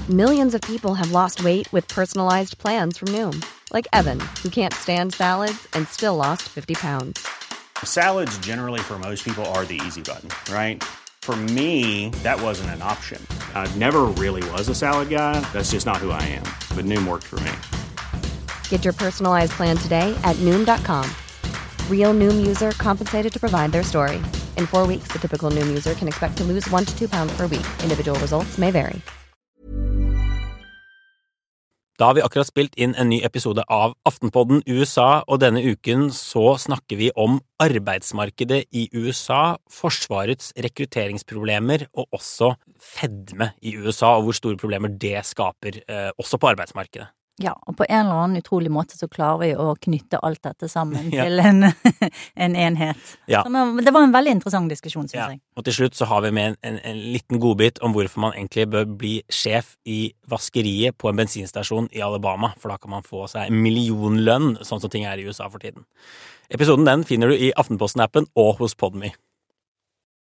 Millions of people have lost weight with personalized plans from Noom. Like Evan, who can't stand salads and still lost 50 pounds. Salads generally for most people are the easy button, right? For me, that wasn't an option. I never really was a salad guy. That's just not who I am. But Noom worked for me. Get your personalized plan today at Noom.com. Real Noom user compensated to provide their story. In 4 weeks, the typical Noom user can expect to lose 1 to 2 pounds per week. Individual results may vary. Da har vi akkurat spilt inn en ny episode av Aftenpodden USA, og denne uken så snakker vi om arbeidsmarkedet i USA, forsvarets rekrutteringsproblemer og også fedme i USA, og hvor store problemer det skaper også på arbeidsmarkedet. Ja, og på en eller annen utrolig måte så klarer vi å knytte alt dette sammen til en enhet. Ja. Men det var en veldig interessant diskusjon, synes jeg. Og til slutt så har vi med en liten godbit om hvorfor man egentlig bør bli sjef i vaskeriet på en bensinstasjon i Alabama, for da kan man få seg en millionlønn, sånn som ting er i USA for tiden. Episoden den finner du i Aftenposten-appen og hos Podme.